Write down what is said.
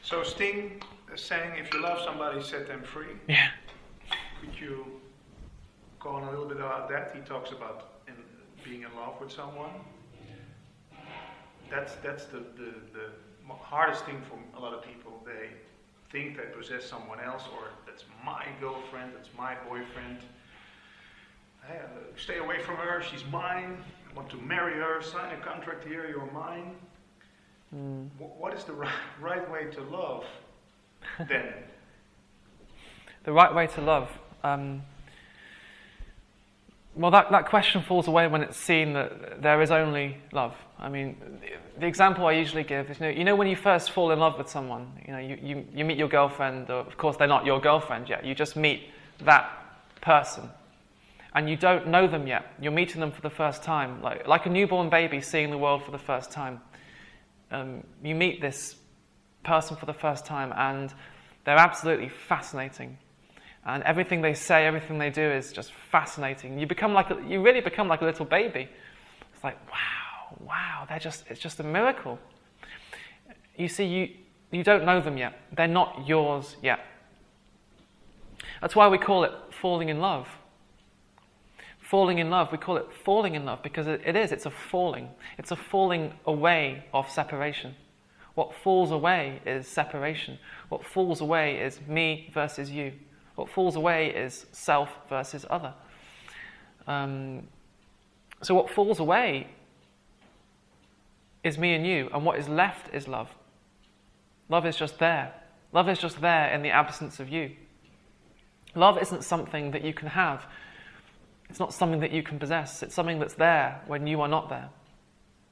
So Sting is saying, if you love somebody, set them free. Yeah. Could you go on a little bit about that? He talks about being in love with someone. That's the hardest thing for a lot of people. They think they possess someone else, or that's my girlfriend, that's my boyfriend. Hey, stay away from her, she's mine. I want to marry her, sign a contract here, you're mine. What is the right way to love then? The right way to love. Well, that question falls away when it's seen that there is only love. I mean, the example I usually give is, you know when you first fall in love with someone, you meet your girlfriend, or of course they're not your girlfriend yet, you just meet that person. And you don't know them yet. You're meeting them for the first time, like a newborn baby seeing the world for the first time. You meet this person for the first time, and they're absolutely fascinating. And everything they say, everything they do is just fascinating. You really become like a little baby. It's like, wow, it's just a miracle. You see, you don't know them yet. They're not yours yet. That's why we call it falling in love. Falling in love, we call it falling in love because it's a falling. It's a falling away of separation. What falls away is separation. What falls away is me versus you. What falls away is self versus other. So what falls away is me and you, and what is left is love. Love is just there. Love is just there in the absence of you. Love isn't something that you can have. It's not something that you can possess. It's something that's there when you are not there.